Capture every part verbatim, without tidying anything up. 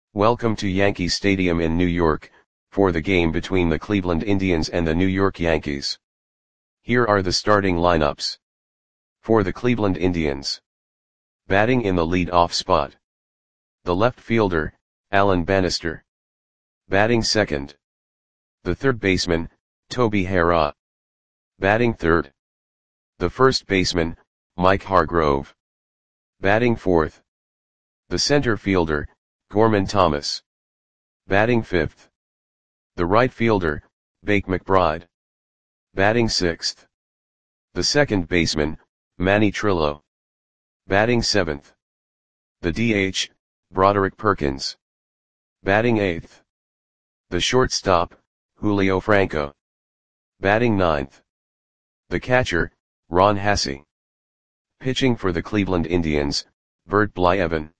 Welcome to Yankee Stadium in New York, for the game between the Cleveland Indians and the New York Yankees. Here are the starting lineups. For the Cleveland Indians. Batting in the lead-off spot. The left fielder, Alan Bannister. Batting second. The third baseman, Toby Harrah. Batting third. The first baseman, Mike Hargrove. Batting fourth. The center fielder, Gorman Thomas. Batting fifth. The right fielder, Bake McBride. Batting sixth. The second baseman, Manny Trillo. Batting seventh. The D H, Broderick Perkins. Batting eighth. The shortstop, Julio Franco. Batting ninth. The catcher, Ron Hassey. Pitching for the Cleveland Indians, Bert Blyleven.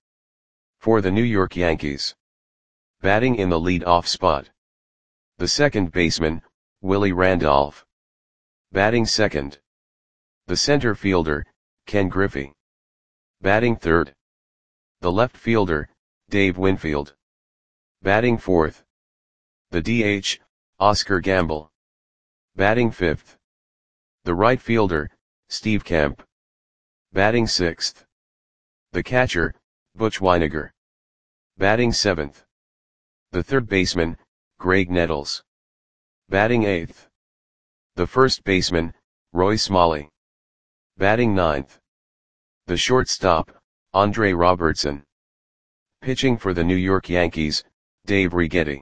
For the New York Yankees. Batting in the lead-off spot. The second baseman, Willie Randolph. Batting second. The center fielder, Ken Griffey. Batting third. The left fielder, Dave Winfield. Batting fourth. The D H, Oscar Gamble. Batting fifth. The right fielder, Steve Kemp. Batting sixth. The catcher, Butch Wynegar. Batting seventh. The third baseman, Greg Nettles. Batting eighth. The first baseman, Roy Smalley. Batting ninth. The shortstop, Andre Robertson. Pitching for the New York Yankees, Dave Righetti.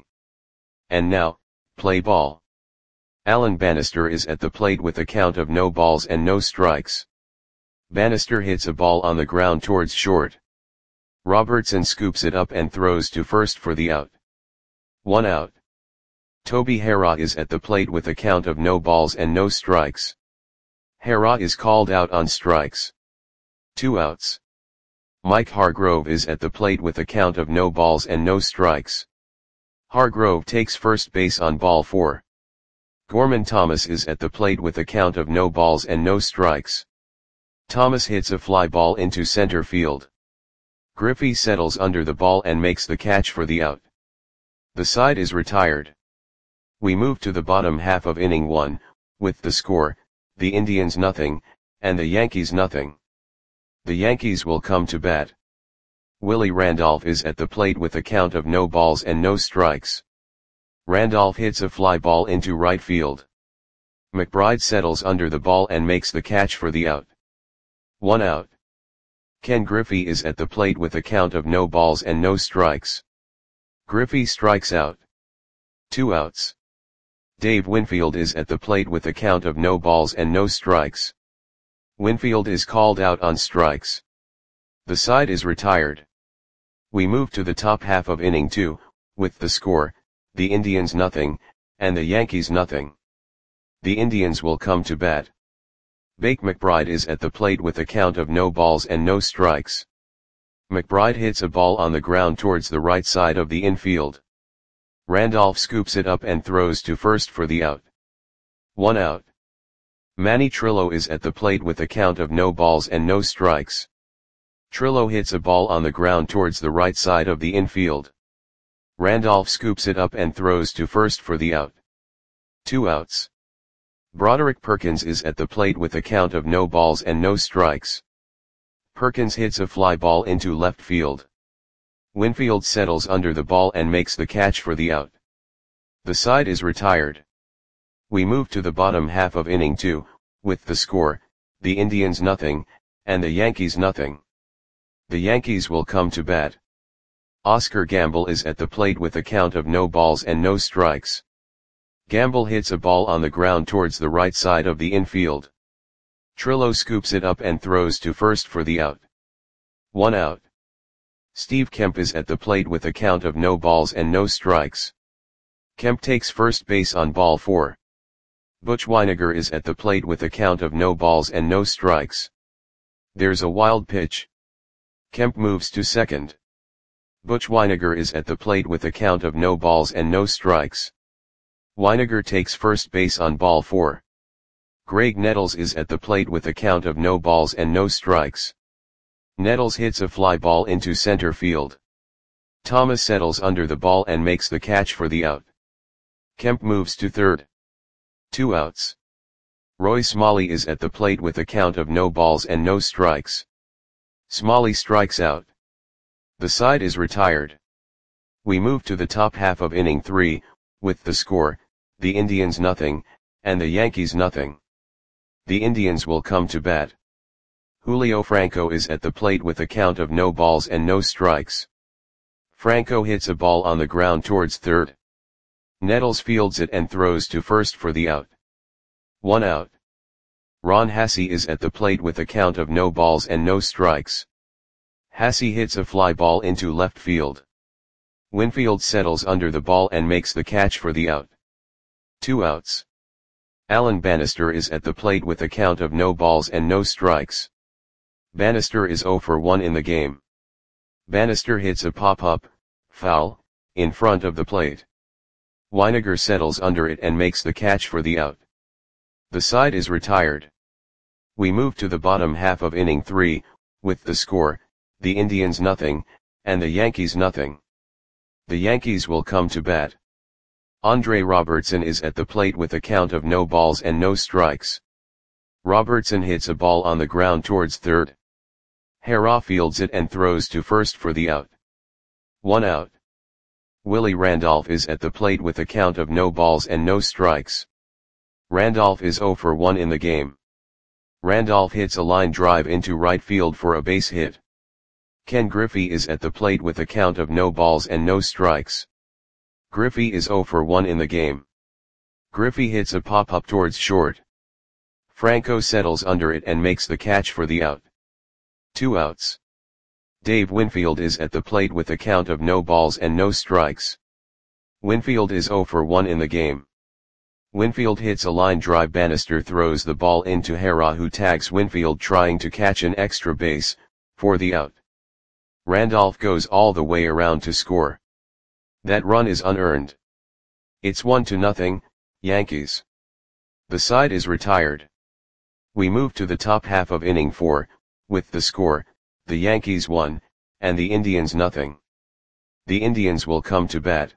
And now, play ball. Alan Bannister is at the plate with a count of no balls and no strikes. Bannister hits a ball on the ground towards short. Robertson scoops it up and throws to first for the out. One out. Toby Harrah is at the plate with a count of no balls and no strikes. Harrah is called out on strikes. Two outs. Mike Hargrove is at the plate with a count of no balls and no strikes. Hargrove takes first base on ball four. Gorman Thomas is at the plate with a count of no balls and no strikes. Thomas hits a fly ball into center field. Griffey settles under the ball and makes the catch for the out. The side is retired. We move to the bottom half of inning one, with the score, the Indians nothing, and the Yankees nothing. The Yankees will come to bat. Willie Randolph is at the plate with a count of no balls and no strikes. Randolph hits a fly ball into right field. McBride settles under the ball and makes the catch for the out. One out. Ken Griffey is at the plate with a count of no balls and no strikes. Griffey strikes out. Two outs. Dave Winfield is at the plate with a count of no balls and no strikes. Winfield is called out on strikes. The side is retired. We move to the top half of inning two, with the score, the Indians nothing, and the Yankees nothing. The Indians will come to bat. Bake McBride is at the plate with a count of no balls and no strikes. McBride hits a ball on the ground towards the right side of the infield. Randolph scoops it up and throws to first for the out. One out. Manny Trillo is at the plate with a count of no balls and no strikes. Trillo hits a ball on the ground towards the right side of the infield. Randolph scoops it up and throws to first for the out. Two outs. Broderick Perkins is at the plate with a count of no balls and no strikes. Perkins hits a fly ball into left field. Winfield settles under the ball and makes the catch for the out. The side is retired. We move to the bottom half of inning two, with the score, the Indians nothing, and the Yankees nothing. The Yankees will come to bat. Oscar Gamble is at the plate with a count of no balls and no strikes. Gamble hits a ball on the ground towards the right side of the infield. Trillo scoops it up and throws to first for the out. One out. Steve Kemp is at the plate with a count of no balls and no strikes. Kemp takes first base on ball four. Butch Wynegar is at the plate with a count of no balls and no strikes. There's a wild pitch. Kemp moves to second. Butch Wynegar is at the plate with a count of no balls and no strikes. Wynegar takes first base on ball four. Greg Nettles is at the plate with a count of no balls and no strikes. Nettles hits a fly ball into center field. Thomas settles under the ball and makes the catch for the out. Kemp moves to third. Two outs. Roy Smalley is at the plate with a count of no balls and no strikes. Smalley strikes out. The side is retired. We move to the top half of inning three, with the score, the Indians nothing, and the Yankees nothing. The Indians will come to bat. Julio Franco is at the plate with a count of no balls and no strikes. Franco hits a ball on the ground towards third. Nettles fields it and throws to first for the out. One out. Ron Hassey is at the plate with a count of no balls and no strikes. Hassey hits a fly ball into left field. Winfield settles under the ball and makes the catch for the out. Two outs. Alan Bannister is at the plate with a count of no balls and no strikes. Bannister is oh for one in the game. Bannister hits a pop-up, foul, in front of the plate. Weiniger settles under it and makes the catch for the out. The side is retired. We move to the bottom half of inning three, with the score, the Indians nothing, and the Yankees nothing. The Yankees will come to bat. Andre Robertson is at the plate with a count of no balls and no strikes. Robertson hits a ball on the ground towards third. Harrah fields it and throws to first for the out. One out. Willie Randolph is at the plate with a count of no balls and no strikes. Randolph is oh for one in the game. Randolph hits a line drive into right field for a base hit. Ken Griffey is at the plate with a count of no balls and no strikes. Griffey is oh for one in the game. Griffey hits a pop-up towards short. Franco settles under it and makes the catch for the out. Two outs. Dave Winfield is at the plate with a count of no balls and no strikes. Winfield is oh for one in the game. Winfield hits a line drive. Bannister throws the ball into Harrah, who tags Winfield trying to catch an extra base, for the out. Randolph goes all the way around to score. That run is unearned. It's one to nothing, Yankees. The side is retired. We move to the top half of inning four, with the score, the Yankees one, and the Indians nothing. The Indians will come to bat.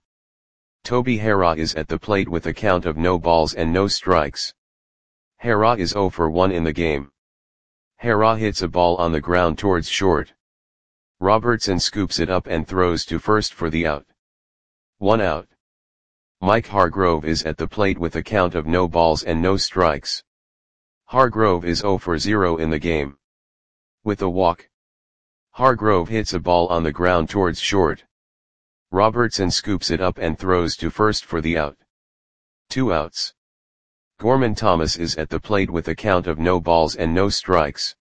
Toby Harrah is at the plate with a count of no balls and no strikes. Harrah is oh for one in the game. Harrah hits a ball on the ground towards short. Robertson scoops it up and throws to first for the out. One out. Mike Hargrove is at the plate with a count of no balls and no strikes. Hargrove is oh for zero in the game. With a walk. Hargrove hits a ball on the ground towards short. Robertson scoops it up and throws to first for the out. Two outs. Gorman Thomas is at the plate with a count of no balls and no strikes.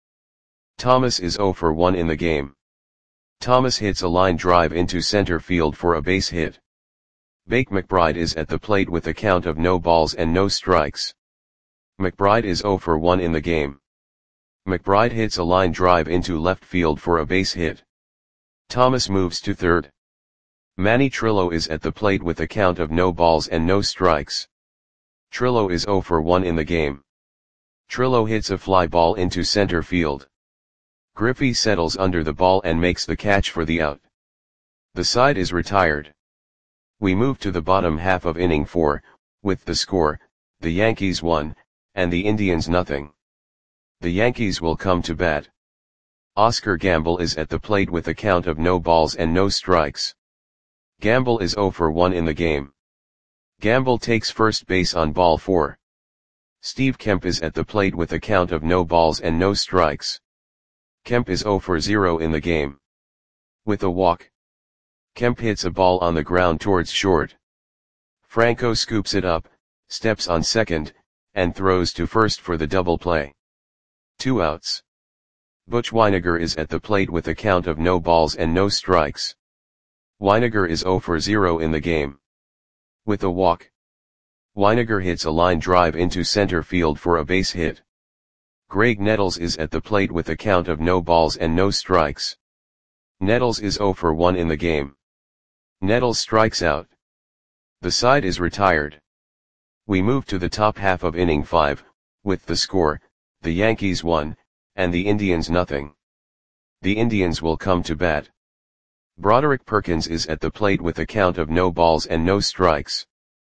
Thomas is oh for one in the game. Thomas hits a line drive into center field for a base hit. Bake McBride is at the plate with a count of no balls and no strikes. McBride is oh for one in the game. McBride hits a line drive into left field for a base hit. Thomas moves to third. Manny Trillo is at the plate with a count of no balls and no strikes. Trillo is oh for one in the game. Trillo hits a fly ball into center field. Griffey settles under the ball and makes the catch for the out. The side is retired. We move to the bottom half of inning four, with the score, the Yankees one, and the Indians nothing. The Yankees will come to bat. Oscar Gamble is at the plate with a count of no balls and no strikes. Gamble is oh for one in the game. Gamble takes first base on ball four. Steve Kemp is at the plate with a count of no balls and no strikes. Kemp is oh for zero in the game. With a walk. Kemp hits a ball on the ground towards short. Franco scoops it up, steps on second, and throws to first for the double play. Two outs. Butch Weiniger is at the plate with a count of no balls and no strikes. Weiniger is oh for zero in the game. With a walk. Weiniger hits a line drive into center field for a base hit. Greg Nettles is at the plate with a count of no balls and no strikes. Nettles is oh for one in the game. Nettles strikes out. The side is retired. We move to the top half of inning five, with the score, the Yankees one, and the Indians nothing. The Indians will come to bat. Broderick Perkins is at the plate with a count of no balls and no strikes.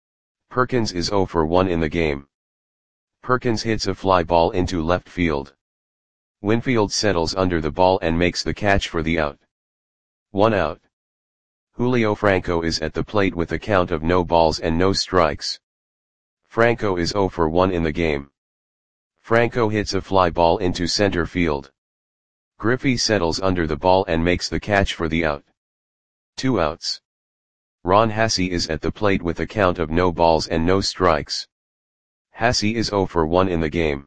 Perkins is zero for one in the game. Perkins hits a fly ball into left field. Winfield settles under the ball and makes the catch for the out. One out. Julio Franco is at the plate with a count of no balls and no strikes. Franco is zero for one in the game. Franco hits a fly ball into center field. Griffey settles under the ball and makes the catch for the out. Two outs. Ron Hassey is at the plate with a count of no balls and no strikes. Hassey is zero for one in the game.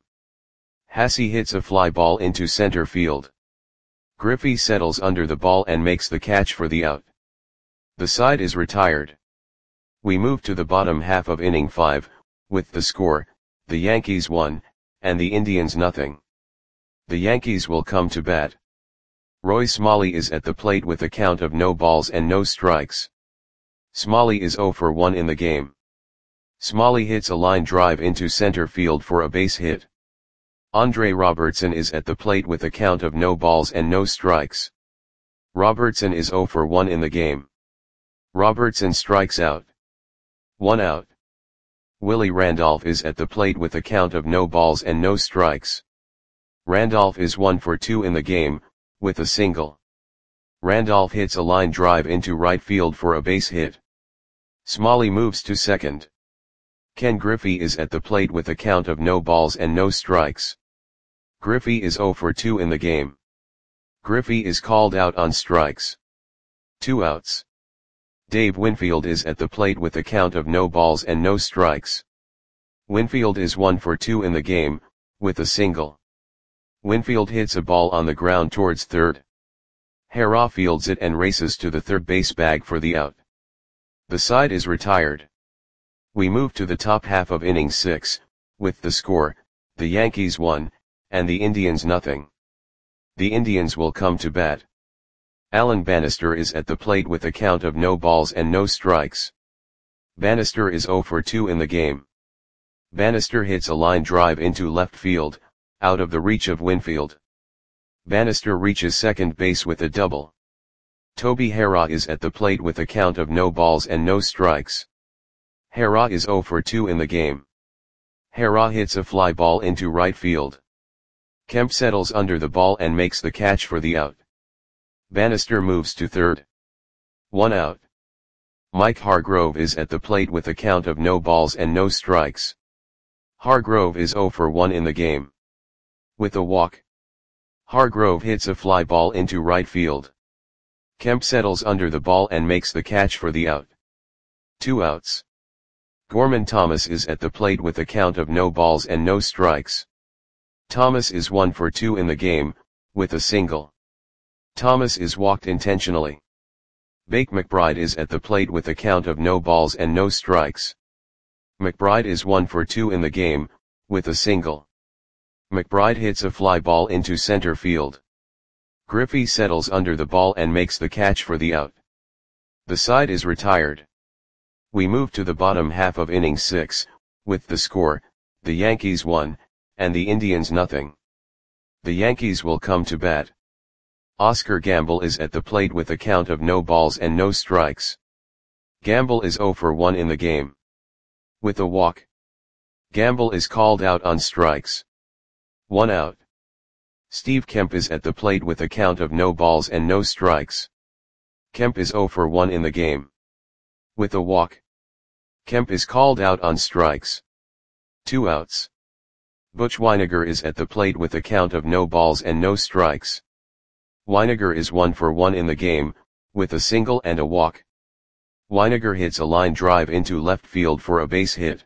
Hassey hits a fly ball into center field. Griffey settles under the ball and makes the catch for the out. The side is retired. We move to the bottom half of inning five, with the score, the Yankees one, and the Indians nothing. The Yankees will come to bat. Roy Smalley is at the plate with a count of no balls and no strikes. Smalley is zero for one in the game. Smalley hits a line drive into center field for a base hit. Andre Robertson is at the plate with a count of no balls and no strikes. Robertson is zero for one in the game. Robertson strikes out. One out. Willie Randolph is at the plate with a count of no balls and no strikes. Randolph is one for two in the game, with a single. Randolph hits a line drive into right field for a base hit. Smalley moves to second. Ken Griffey is at the plate with a count of no balls and no strikes. Griffey is zero for two in the game. Griffey is called out on strikes. Two outs. Dave Winfield is at the plate with a count of no balls and no strikes. Winfield is one for two in the game, with a single. Winfield hits a ball on the ground towards third. Harrah fields it and races to the third base bag for the out. The side is retired. We move to the top half of inning six, with the score, the Yankees one, and the Indians nothing. The Indians will come to bat. Alan Bannister is at the plate with a count of no balls and no strikes. Bannister is zero for two in the game. Bannister hits a line drive into left field, out of the reach of Winfield. Bannister reaches second base with a double. Toby Harrah is at the plate with a count of no balls and no strikes. Harrah is zero for two in the game. Harrah hits a fly ball into right field. Kemp settles under the ball and makes the catch for the out. Bannister moves to third. One out. Mike Hargrove is at the plate with a count of no balls and no strikes. Hargrove is zero for one in the game. With a walk. Hargrove hits a fly ball into right field. Kemp settles under the ball and makes the catch for the out. Two outs. Gorman Thomas is at the plate with a count of no balls and no strikes. Thomas is one for two in the game, with a single. Thomas is walked intentionally. Bake McBride is at the plate with a count of no balls and no strikes. McBride is one for two in the game, with a single. McBride hits a fly ball into center field. Griffey settles under the ball and makes the catch for the out. The side is retired. We move to the bottom half of inning six, with the score, the Yankees one, and the Indians nothing. The Yankees will come to bat. Oscar Gamble is at the plate with a count of no balls and no strikes. Gamble is zero for one in the game. With a walk. Gamble is called out on strikes. One out. Steve Kemp is at the plate with a count of no balls and no strikes. Kemp is zero for one in the game. With a walk. Kemp is called out on strikes. Two outs. Butch Wynegar is at the plate with a count of no balls and no strikes. Wynegar is one for one in the game, with a single and a walk. Wynegar hits a line drive into left field for a base hit.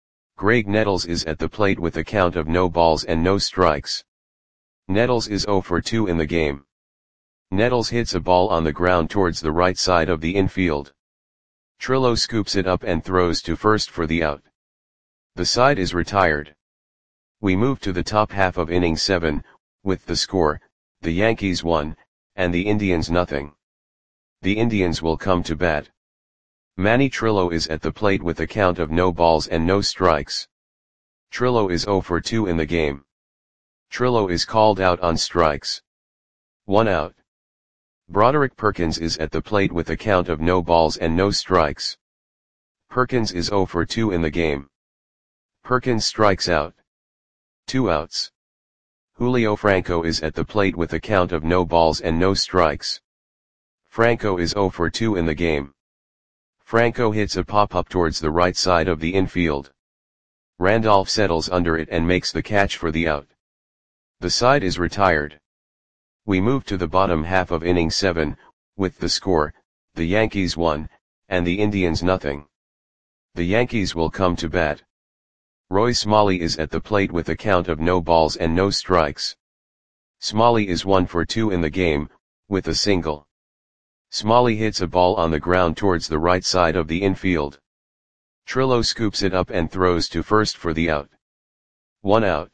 Greg Nettles is at the plate with a count of no balls and no strikes. Nettles is zero for two in the game. Nettles hits a ball on the ground towards the right side of the infield. Trillo scoops it up and throws to first for the out. The side is retired. We move to the top half of inning seven, with the score, the Yankees one, and the Indians nothing. The Indians will come to bat. Manny Trillo is at the plate with a count of no balls and no strikes. Trillo is zero for two in the game. Trillo is called out on strikes. One out. Broderick Perkins is at the plate with a count of no balls and no strikes. Perkins is zero for two in the game. Perkins strikes out. Two outs. Julio Franco is at the plate with a count of no balls and no strikes. Franco is zero for two in the game. Franco hits a pop-up towards the right side of the infield. Randolph settles under it and makes the catch for the out. The side is retired. We move to the bottom half of inning seven, with the score, the Yankees one, and the Indians nothing. The Yankees will come to bat. Roy Smalley is at the plate with a count of no balls and no strikes. Smalley is one for two in the game, with a single. Smalley hits a ball on the ground towards the right side of the infield. Trillo scoops it up and throws to first for the out. One out.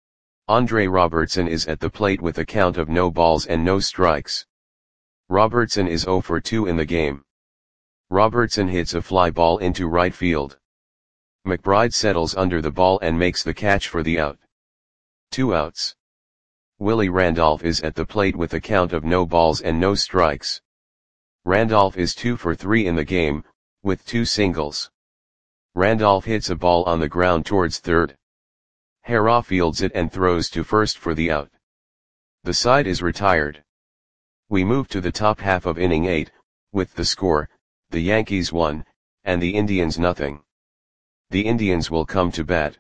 Andre Robertson is at the plate with a count of no balls and no strikes. Robertson is zero for two in the game. Robertson hits a fly ball into right field. McBride settles under the ball and makes the catch for the out. Two outs. Willie Randolph is at the plate with a count of no balls and no strikes. Randolph is two for three in the game, with two singles. Randolph hits a ball on the ground towards third. Harrah fields it and throws to first for the out. The side is retired. We move to the top half of inning eight, with the score, the Yankees one, and the Indians nothing. The Indians will come to bat.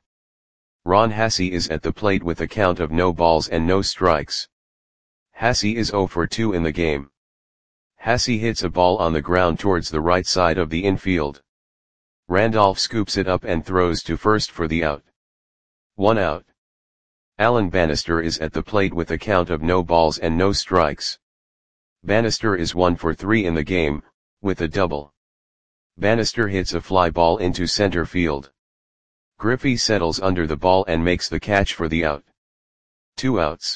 Ron Hassey is at the plate with a count of no balls and no strikes. Hassey is zero for two in the game. Hassey hits a ball on the ground towards the right side of the infield. Randolph scoops it up and throws to first for the out. One out. Alan Bannister is at the plate with a count of no balls and no strikes. Bannister is one for three in the game, with a double. Bannister hits a fly ball into center field. Griffey settles under the ball and makes the catch for the out. Two outs.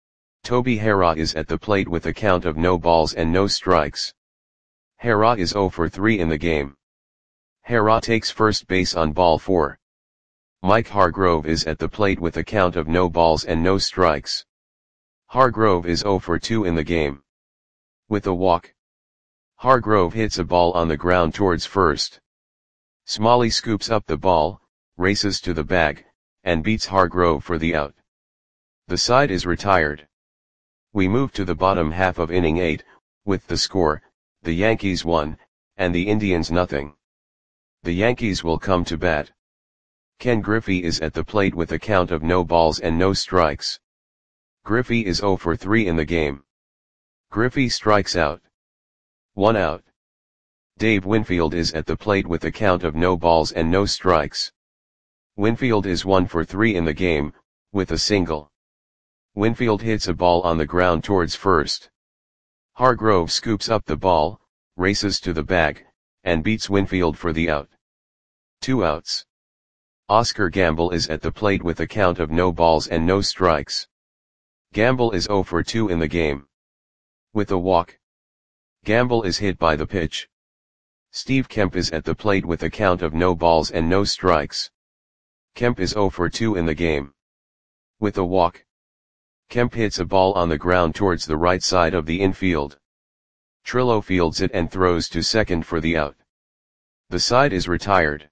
Toby Harrah is at the plate with a count of no balls and no strikes. Harrah is zero for three in the game. Harrah takes first base on ball four. Mike Hargrove is at the plate with a count of no balls and no strikes. Hargrove is zero for two in the game. With a walk. Hargrove hits a ball on the ground towards first. Smalley scoops up the ball, races to the bag, and beats Hargrove for the out. The side is retired. We move to the bottom half of inning eight, with the score, the Yankees one, and the Indians nothing. The Yankees will come to bat. Ken Griffey is at the plate with a count of no balls and no strikes. Griffey is zero for three in the game. Griffey strikes out. One out. Dave Winfield is at the plate with a count of no balls and no strikes. Winfield is one for three in the game, with a single. Winfield hits a ball on the ground towards first. Hargrove scoops up the ball, races to the bag, and beats Winfield for the out. Two outs. Oscar Gamble is at the plate with a count of no balls and no strikes. Gamble is zero for two in the game. With a walk. Gamble is hit by the pitch. Steve Kemp is at the plate with a count of no balls and no strikes. Kemp is zero for two in the game. With a walk. Kemp hits a ball on the ground towards the right side of the infield. Trillo fields it and throws to second for the out. The side is retired.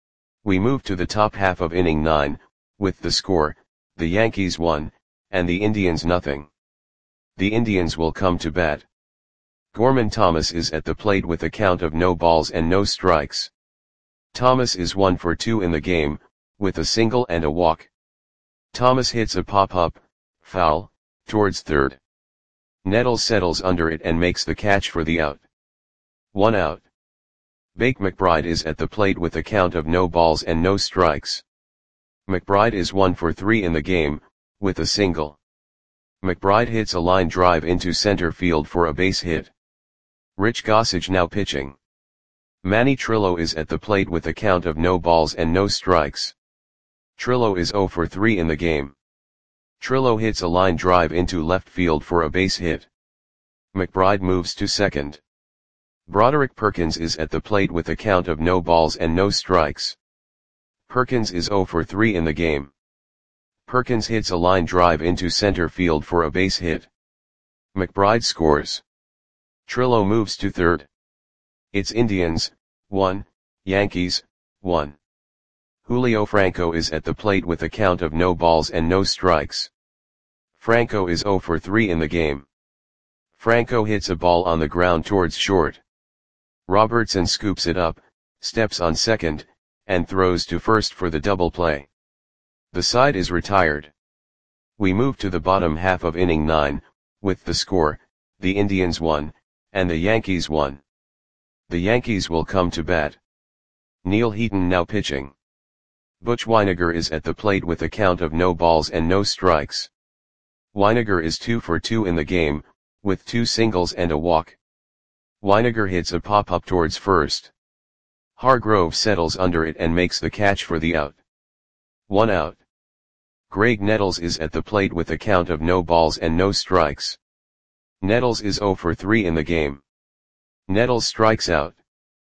We move to the top half of inning nine, with the score, the Yankees one, and the Indians nothing. The Indians will come to bat. Gorman Thomas is at the plate with a count of no balls and no strikes. Thomas is one for two in the game, with a single and a walk. Thomas hits a pop-up, foul, towards third. Nettles settles under it and makes the catch for the out. One out. Bake McBride is at the plate with a count of no balls and no strikes. McBride is one for three in the game, with a single. McBride hits a line drive into center field for a base hit. Rich Gossage now pitching. Manny Trillo is at the plate with a count of no balls and no strikes. Trillo is zero for three in the game. Trillo hits a line drive into left field for a base hit. McBride moves to second. Broderick Perkins is at the plate with a count of no balls and no strikes. Perkins is zero for three in the game. Perkins hits a line drive into center field for a base hit. McBride scores. Trillo moves to third. It's Indians, one, Yankees, one. Julio Franco is at the plate with a count of no balls and no strikes. Franco is zero for three in the game. Franco hits a ball on the ground towards short. Robertson scoops it up, steps on second, and throws to first for the double play. The side is retired. We move to the bottom half of inning nine, with the score, the Indians won, and the Yankees won. The Yankees will come to bat. Neil Heaton now pitching. Butch Wynegar is at the plate with a count of no balls and no strikes. Wynegar is two for two in the game, with two singles and a walk. Wynegar hits a pop-up towards first. Hargrove settles under it and makes the catch for the out. One out. Greg Nettles is at the plate with a count of no balls and no strikes. Nettles is zero for three in the game. Nettles strikes out.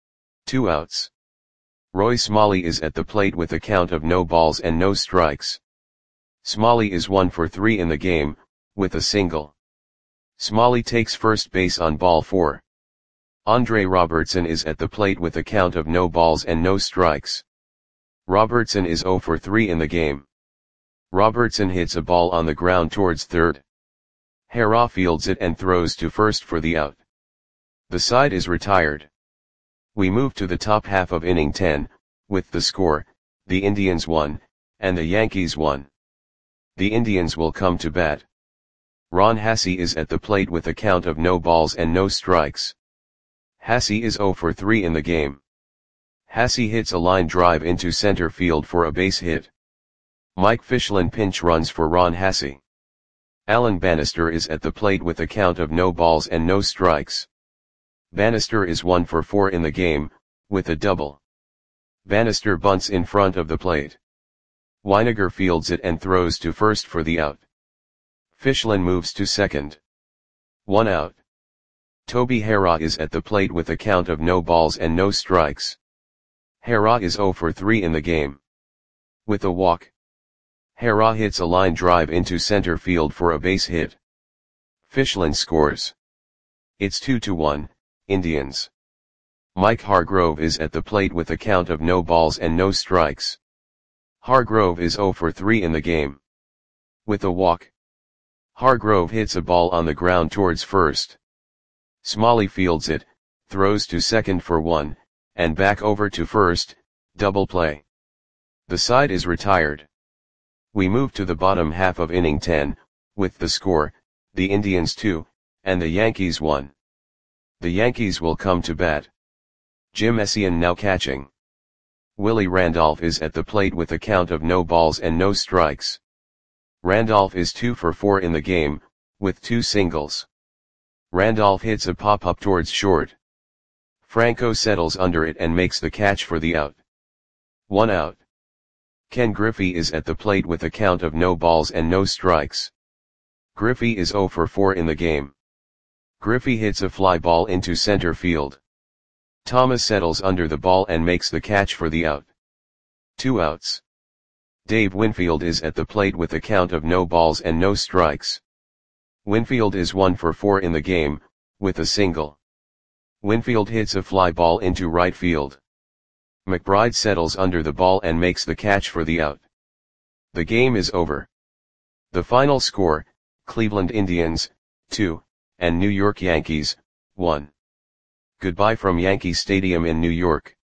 Two outs. Roy Smalley is at the plate with a count of no balls and no strikes. Smalley is one for three in the game, with a single. Smalley takes first base on ball four. Andre Robertson is at the plate with a count of no balls and no strikes. Robertson is zero for three in the game. Robertson hits a ball on the ground towards third. Hara fields it and throws to first for the out. The side is retired. We move to the top half of inning ten, with the score, the Indians won, and the Yankees won. The Indians will come to bat. Ron Hassey is at the plate with a count of no balls and no strikes. Hassey is zero for three in the game. Hassey hits a line drive into center field for a base hit. Mike Fischlin pinch runs for Ron Hassey. Alan Bannister is at the plate with a count of no balls and no strikes. Bannister is one for four in the game, with a double. Bannister bunts in front of the plate. Wynegar fields it and throws to first for the out. Fischlin moves to second. One out. Toby Hara is at the plate with a count of no balls and no strikes. Hara is zero for three in the game. With a walk. Hara hits a line drive into center field for a base hit. Fischlin scores. It's two to one, Indians. Mike Hargrove is at the plate with a count of no balls and no strikes. Hargrove is zero for three in the game. With a walk. Hargrove hits a ball on the ground towards first. Smalley fields it, throws to second for one, and back over to first, double play. The side is retired. We move to the bottom half of inning ten, with the score, the Indians two, and the Yankees one. The Yankees will come to bat. Jim Essien now catching. Willie Randolph is at the plate with a count of no balls and no strikes. Randolph is two for four in the game, with two singles. Randolph hits a pop-up towards short. Franco settles under it and makes the catch for the out. One out. Ken Griffey is at the plate with a count of no balls and no strikes. Griffey is zero for four in the game. Griffey hits a fly ball into center field. Thomas settles under the ball and makes the catch for the out. Two outs. Dave Winfield is at the plate with a count of no balls and no strikes. Winfield is one for four in the game, with a single. Winfield hits a fly ball into right field. McBride settles under the ball and makes the catch for the out. The game is over. The final score, Cleveland Indians, two, and New York Yankees, one. Goodbye from Yankee Stadium in New York.